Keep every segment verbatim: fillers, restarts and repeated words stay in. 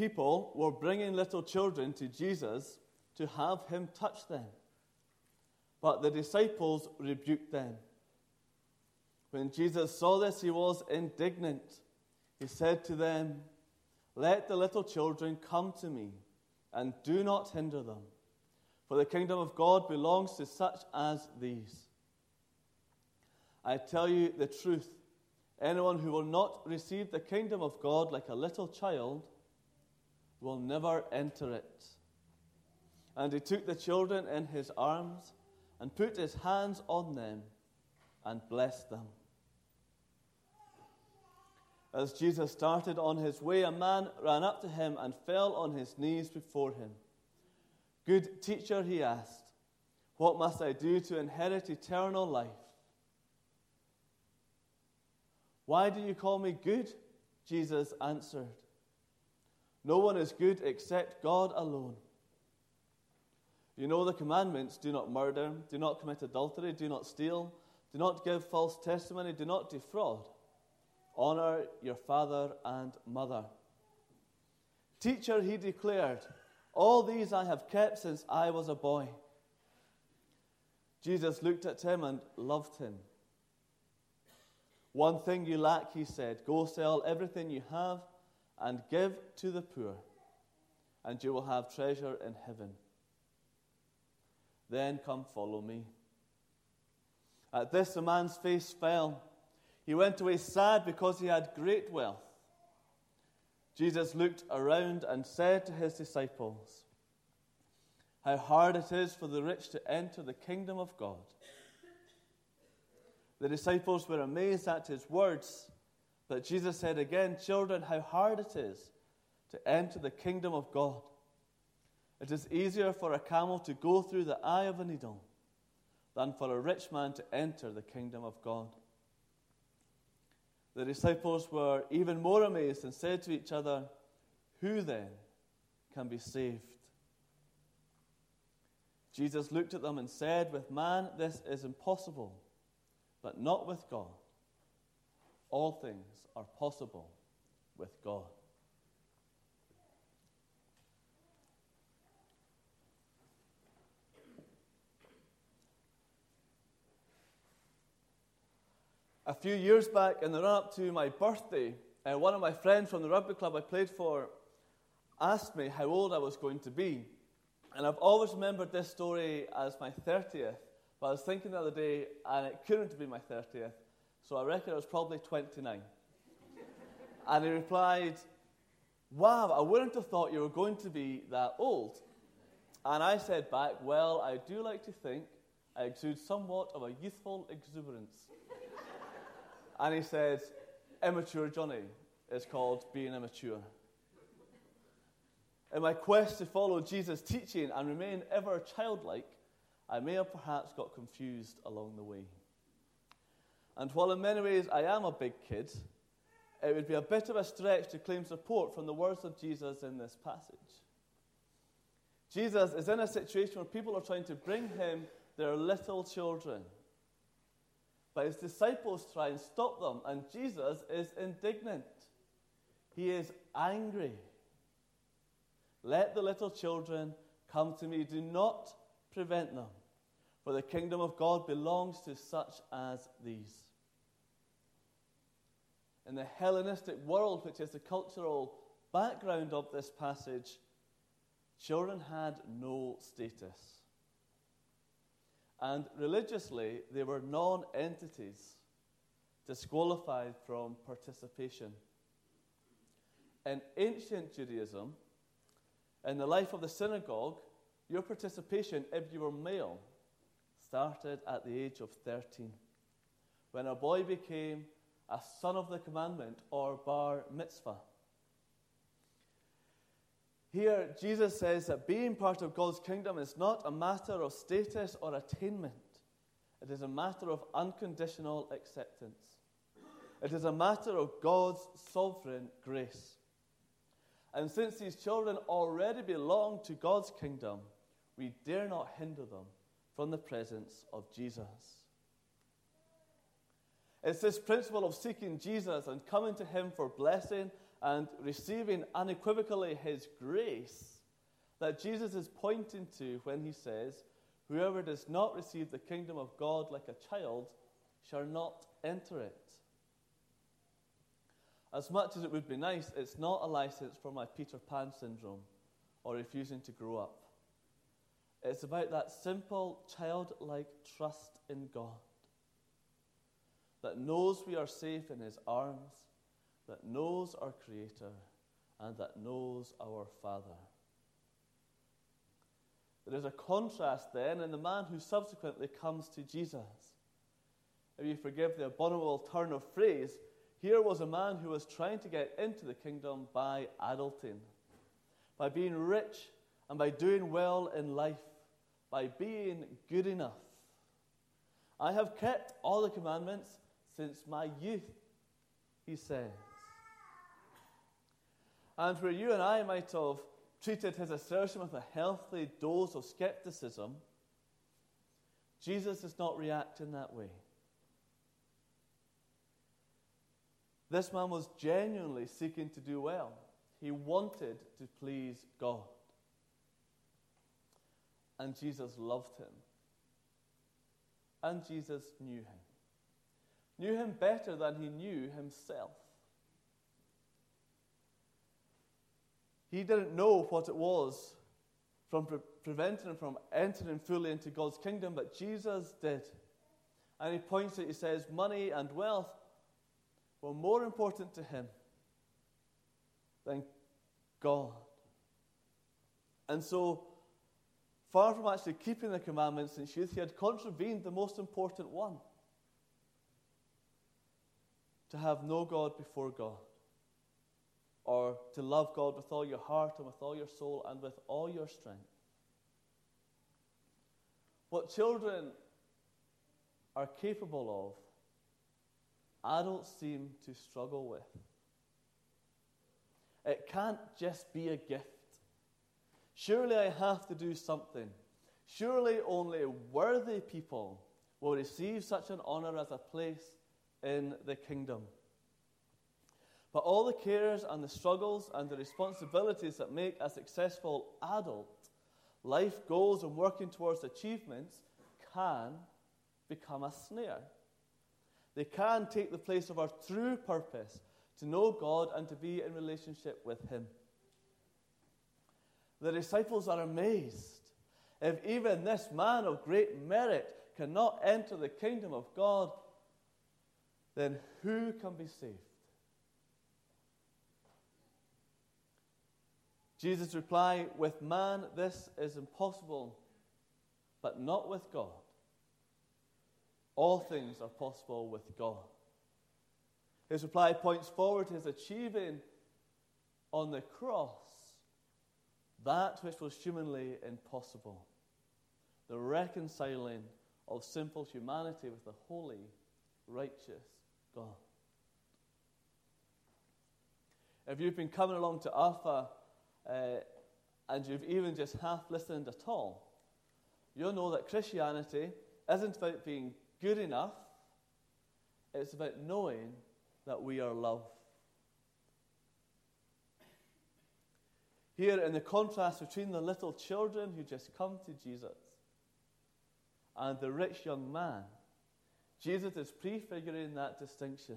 people were bringing little children to Jesus to have him touch them. But the disciples rebuked them. When Jesus saw this, he was indignant. He said to them, "Let the little children come to me, and do not hinder them, for the kingdom of God belongs to such as these. I tell you the truth, anyone who will not receive the kingdom of God like a little child will never enter it." And he took the children in his arms and put his hands on them and blessed them. As Jesus started on his way, a man ran up to him and fell on his knees before him. "Good teacher," he asked, "what must I do to inherit eternal life?" "Why do you call me good?" Jesus answered. "No one is good except God alone. You know the commandments: do not murder, do not commit adultery, do not steal, do not give false testimony, do not defraud. Honor your father and mother." "Teacher," he declared, "all these I have kept since I was a boy." Jesus looked at him and loved him. "One thing you lack," he said. "Go sell everything you have and give to the poor, and you will have treasure in heaven. Then come follow me." At this, the man's face fell. He went away sad because he had great wealth. Jesus looked around and said to his disciples, "How hard it is for the rich to enter the kingdom of God." The disciples were amazed at his words, but Jesus said again, "Children, how hard it is to enter the kingdom of God. It is easier for a camel to go through the eye of a needle than for a rich man to enter the kingdom of God." The disciples were even more amazed and said to each other, "Who then can be saved?" Jesus looked at them and said, "With man this is impossible, but not with God. All things are possible with God." A few years back, in the run-up to my birthday, uh, one of my friends from the rugby club I played for asked me how old I was going to be. And I've always remembered this story as my thirtieth, but I was thinking the other day, and it couldn't be my thirtieth, so I reckon I was probably twenty-nine. And he replied, "Wow, I wouldn't have thought you were going to be that old." And I said back, "Well, I do like to think I exude somewhat of a youthful exuberance." And he said, "Immature Johnny is called being immature." In my quest to follow Jesus' teaching and remain ever childlike, I may have perhaps got confused along the way. And while in many ways I am a big kid, it would be a bit of a stretch to claim support from the words of Jesus in this passage. Jesus is in a situation where people are trying to bring him their little children. But his disciples try and stop them, and Jesus is indignant. He is angry. "Let the little children come to me. Do not prevent them, for the kingdom of God belongs to such as these." In the Hellenistic world, which is the cultural background of this passage, children had no status. And religiously, they were non-entities, disqualified from participation. In ancient Judaism, in the life of the synagogue, your participation, if you were male, started at the age of thirteen, when a boy became a son of the commandment, or bar mitzvah. Here, Jesus says that being part of God's kingdom is not a matter of status or attainment. It is a matter of unconditional acceptance. It is a matter of God's sovereign grace. And since these children already belong to God's kingdom, we dare not hinder them from the presence of Jesus. It's this principle of seeking Jesus and coming to him for blessing and receiving unequivocally his grace that Jesus is pointing to when he says, "Whoever does not receive the kingdom of God like a child shall not enter it." As much as it would be nice, it's not a license for my Peter Pan syndrome or refusing to grow up. It's about that simple, childlike trust in God that knows we are safe in his arms, that knows our Creator, and that knows our Father. There is a contrast then in the man who subsequently comes to Jesus. If you forgive the abominable turn of phrase, here was a man who was trying to get into the kingdom by adulting, by being rich and by doing well in life, by being good enough. "I have kept all the commandments since my youth," he says. And where you and I might have treated his assertion with a healthy dose of skepticism, Jesus does not react in that way. This man was genuinely seeking to do well. He wanted to please God. And Jesus loved him. And Jesus knew him. Knew him better than he knew himself. He didn't know what it was from pre- preventing him from entering fully into God's kingdom, but Jesus did. And he points it, he says, money and wealth were more important to him than God. And so, far from actually keeping the commandments since youth, he had contravened the most important one: to have no God before God, or to love God with all your heart and with all your soul and with all your strength. What children are capable of, adults seem to struggle with. It can't just be a gift. Surely I have to do something. Surely only worthy people will receive such an honor as a place in the kingdom. But all the cares and the struggles and the responsibilities that make a successful adult, life goals and working towards achievements, can become a snare. They can take the place of our true purpose, to know God and to be in relationship with him. The disciples are amazed. If even this man of great merit cannot enter the kingdom of God, then who can be saved? Jesus' reply, with man this is impossible, but not with God. All things are possible with God. His reply points forward to his achieving on the cross that which was humanly impossible, the reconciling of simple humanity with the holy, righteous God. If you've been coming along to Alpha, Uh, and you've even just half listened at all, you'll know that Christianity isn't about being good enough, it's about knowing that we are loved. Here, in the contrast between the little children who just come to Jesus and the rich young man, Jesus is prefiguring that distinction.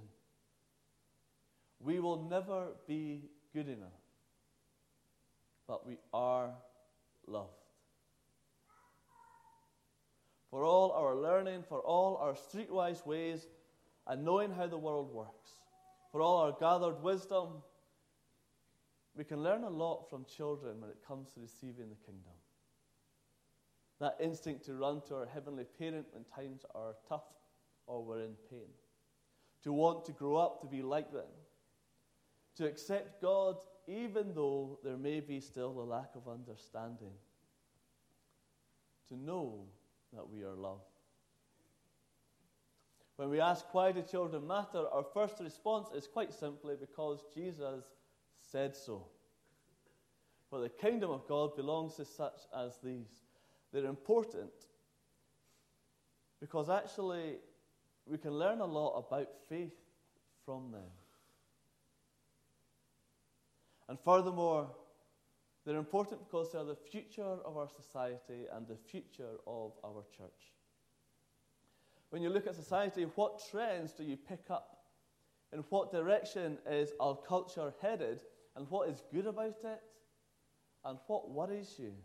We will never be good enough, but we are loved. For all our learning, for all our streetwise ways, and knowing how the world works, for all our gathered wisdom, we can learn a lot from children when it comes to receiving the kingdom. That instinct to run to our heavenly parent when times are tough or we're in pain. To want to grow up to be like them. To accept God even though there may be still a lack of understanding. To know that we are loved. When we ask why do children matter, our first response is quite simply because Jesus said so. For the kingdom of God belongs to such as these. They're important because actually we can learn a lot about faith from them. And furthermore, they're important because they are the future of our society and the future of our church. When you look at society, what trends do you pick up? In what direction is our culture headed? And what is good about it? And what worries you?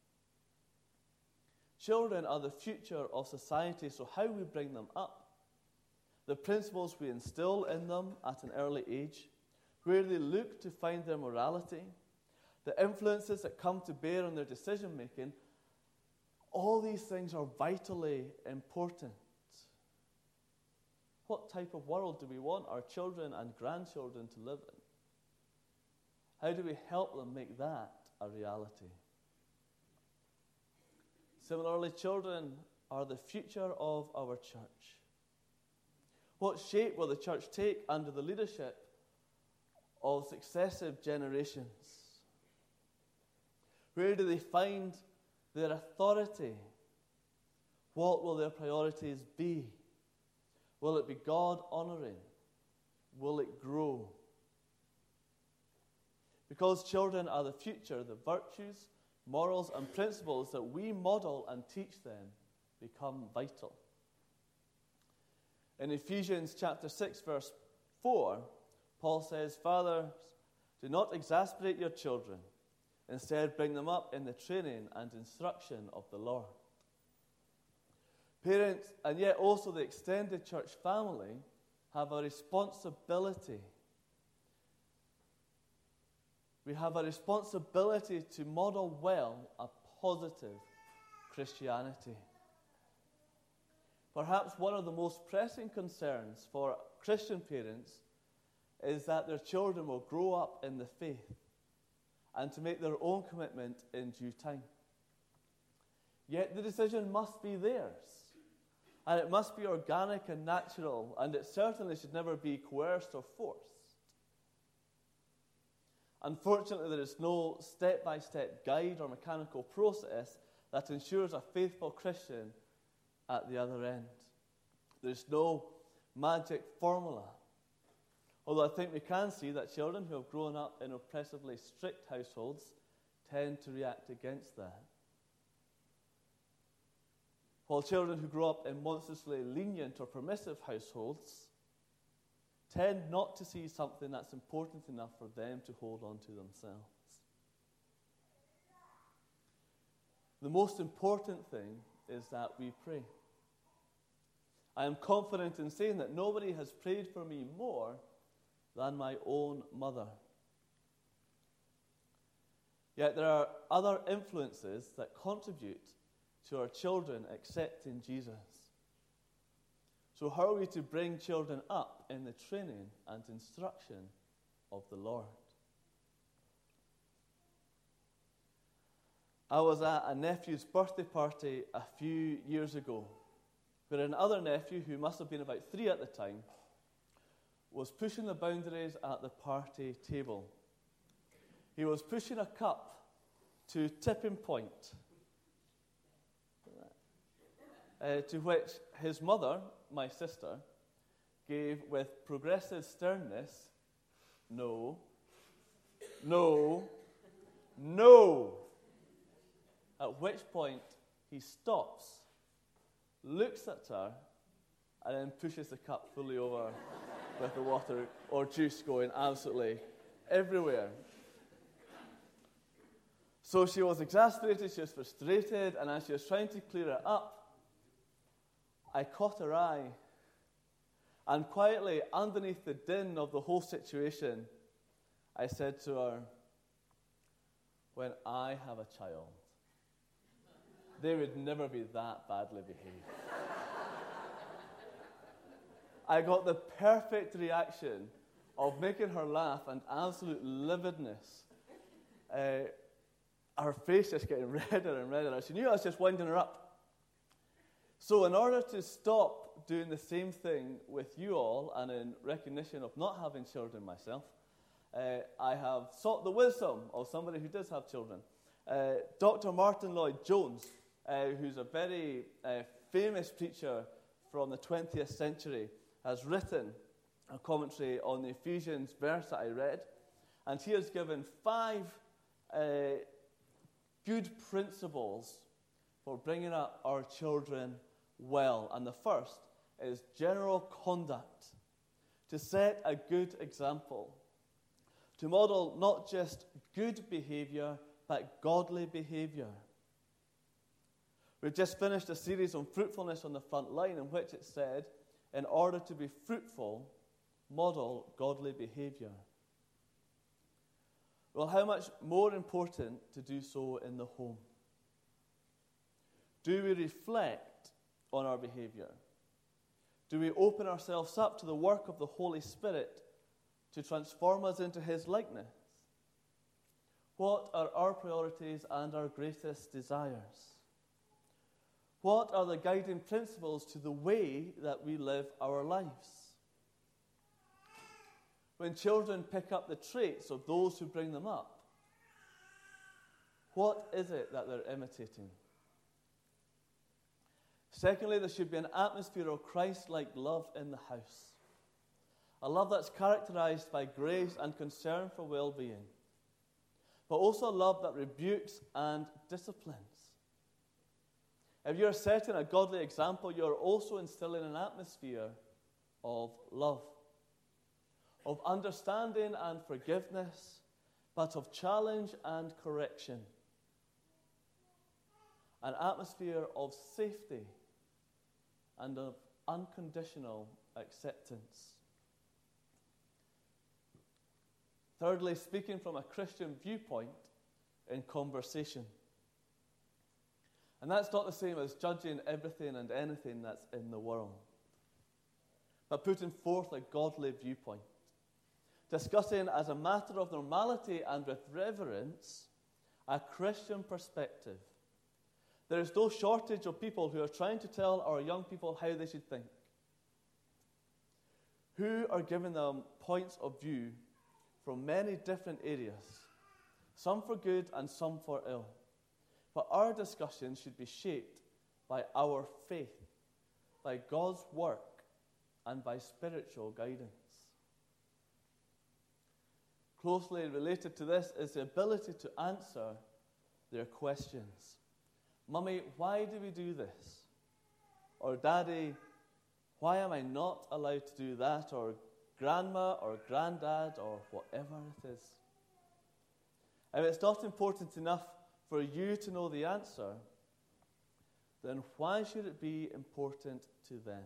Children are the future of society, so how we bring them up, the principles we instill in them at an early age, where they look to find their morality, the influences that come to bear on their decision-making, all these things are vitally important. What type of world do we want our children and grandchildren to live in? How do we help them make that a reality? Similarly, children are the future of our church. What shape will the church take under the leadership of successive generations? Where do they find their authority? What will their priorities be? Will it be God-honoring? Will it grow? Because children are the future, the virtues, morals, and principles that we model and teach them become vital. In Ephesians chapter six, verse four, Paul says, "Fathers, do not exasperate your children. Instead, bring them up in the training and instruction of the Lord." Parents, and yet also the extended church family, have a responsibility. We have a responsibility to model well a positive Christianity. Perhaps one of the most pressing concerns for Christian parents is that their children will grow up in the faith and to make their own commitment in due time. Yet the decision must be theirs, and it must be organic and natural, and it certainly should never be coerced or forced. Unfortunately, there is no step-by-step guide or mechanical process that ensures a faithful Christian at the other end. There's no magic formula. Although I think we can see that children who have grown up in oppressively strict households tend to react against that. While children who grow up in monstrously lenient or permissive households tend not to see something that's important enough for them to hold on to themselves. The most important thing is that we pray. I am confident in saying that nobody has prayed for me more than my own mother. Yet there are other influences that contribute to our children accepting Jesus. So how are we to bring children up in the training and instruction of the Lord? I was at a nephew's birthday party a few years ago, where another nephew, who must have been about three at the time, was pushing the boundaries at the party table. He was pushing a cup to tipping point, uh, to which his mother, my sister, gave with progressive sternness, "No, no, no." At which point he stops, looks at her, and then pushes the cup fully over with the water or juice going absolutely everywhere. So she was exasperated, she was frustrated, and as she was trying to clear it up, I caught her eye, and quietly, underneath the din of the whole situation, I said to her, "When I have a child, they would never be that badly behaved." I got the perfect reaction of making her laugh and absolute lividness. Uh, her face just getting redder and redder. She knew I was just winding her up. So in order to stop doing the same thing with you all, and in recognition of not having children myself, uh, I have sought the wisdom of somebody who does have children. Uh, Doctor Martin Lloyd-Jones, uh, who's a very uh, famous preacher from the twentieth century, has written a commentary on the Ephesians verse that I read, And he has given five uh, good principles for bringing up our children well. And the first is general conduct, to set a good example, to model not just good behavior, but godly behavior. We've just finished a series on fruitfulness on the front line, in which it said, in order to be fruitful, model godly behavior. Well, how much more important to do so in the home? Do we reflect on our behavior? Do we open ourselves up to the work of the Holy Spirit to transform us into his likeness? What are our priorities and our greatest desires? What are the guiding principles to the way that we live our lives? When children pick up the traits of those who bring them up, what is it that they're imitating? Secondly, there should be an atmosphere of Christ-like love in the house. A love that's characterized by grace and concern for well-being, but also a love that rebukes and disciplines. If you're setting a godly example, you're also instilling an atmosphere of love, of understanding and forgiveness, but of challenge and correction. An atmosphere of safety and of unconditional acceptance. Thirdly, speaking from a Christian viewpoint in conversation. And that's not the same as judging everything and anything that's in the world, but putting forth a godly viewpoint. Discussing as a matter of normality and with reverence a Christian perspective. There is no shortage of people who are trying to tell our young people how they should think, who are giving them points of view from many different areas, some for good and some for ill. But our discussion should be shaped by our faith, by God's work, and by spiritual guidance. Closely related to this is the ability to answer their questions. Mummy, why do we do this? Or Daddy, why am I not allowed to do that? Or Grandma or Granddad or whatever it is. If it's not important enough for you to know the answer, then why should it be important to them?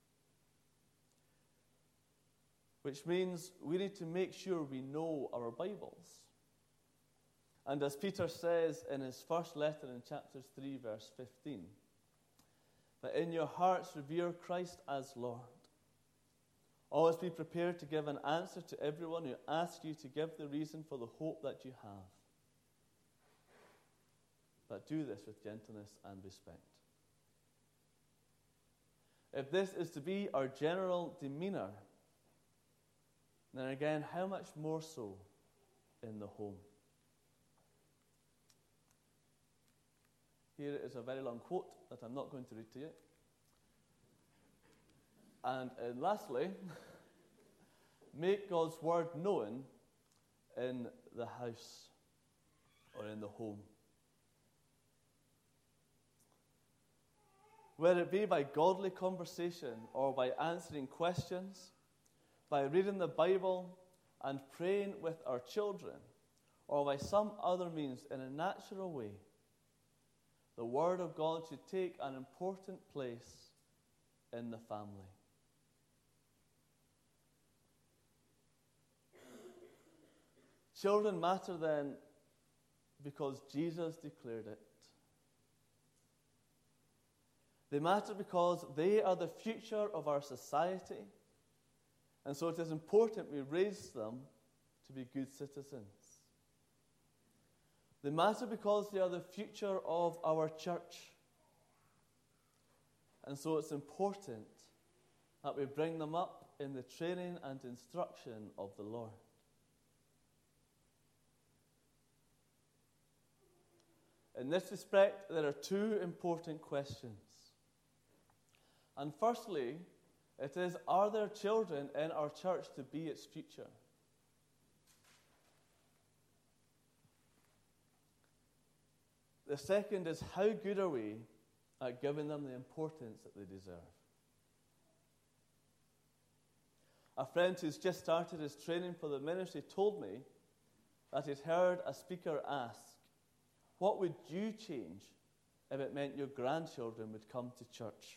Which means we need to make sure we know our Bibles. And as Peter says in his first letter in chapter three, verse fifteen, that in your hearts revere Christ as Lord. Always be prepared to give an answer to everyone who asks you to give the reason for the hope that you have. But do this with gentleness and respect. If this is to be our general demeanor, then again, how much more so in the home? Here is a very long quote that I'm not going to read to you. And uh, lastly, make God's word known in the house or in the home. Whether it be by godly conversation or by answering questions, by reading the Bible and praying with our children, or by some other means in a natural way, the Word of God should take an important place in the family. Children matter then because Jesus declared it. They matter because they are the future of our society, and so it is important we raise them to be good citizens. They matter because they are the future of our church, and so it's important that we bring them up in the training and instruction of the Lord. In this respect, there are two important questions. And firstly, it is, are there children in our church to be its future? The second is, how good are we at giving them the importance that they deserve? A friend who's just started his training for the ministry told me that he'd heard a speaker ask, what would you change if it meant your grandchildren would come to church?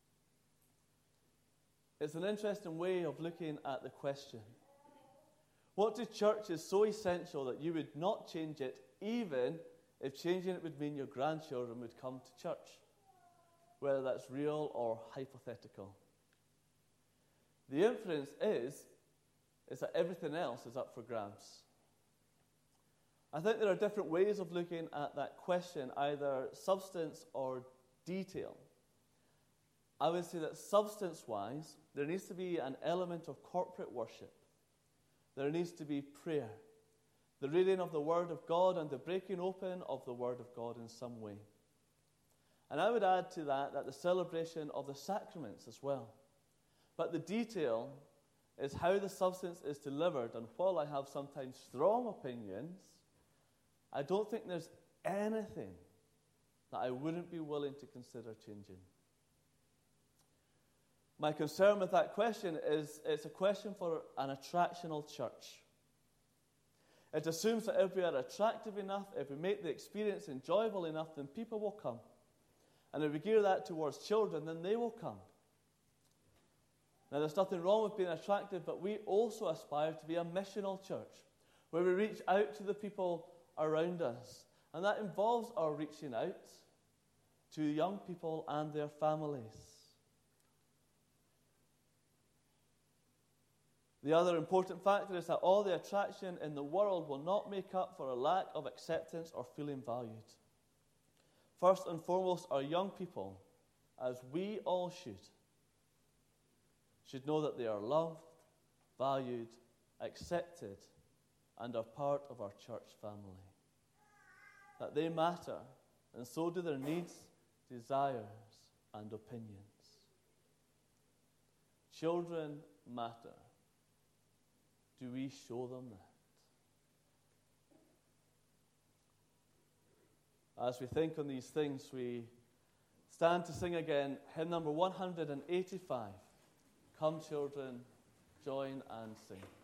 It's an interesting way of looking at the question. What to church is so essential that you would not change it, even if changing it would mean your grandchildren would come to church, whether that's real or hypothetical. The inference is, is that everything else is up for grabs. I think there are different ways of looking at that question, either substance or detail. I would say that substance-wise, there needs to be an element of corporate worship. There needs to be prayer, the reading of the Word of God and the breaking open of the Word of God in some way. And I would add to that that the celebration of the sacraments as well. But the detail is how the substance is delivered, and while I have sometimes strong opinions, I don't think there's anything that I wouldn't be willing to consider changing. My concern with that question is it's a question for an attractional church. It assumes that if we are attractive enough, if we make the experience enjoyable enough, then people will come. And if we gear that towards children, then they will come. Now, there's nothing wrong with being attractive, but we also aspire to be a missional church, where we reach out to the people around us. And that involves our reaching out to young people and their families. The other important factor is that all the attraction in the world will not make up for a lack of acceptance or feeling valued. First and foremost, our young people, as we all should, should know that they are loved, valued, accepted, and are part of our church family. That they matter, and so do their needs, desires, and opinions. Children matter. Do we show them that? As we think on these things, we stand to sing again hymn number one hundred eighty-five. Come, children, join and sing.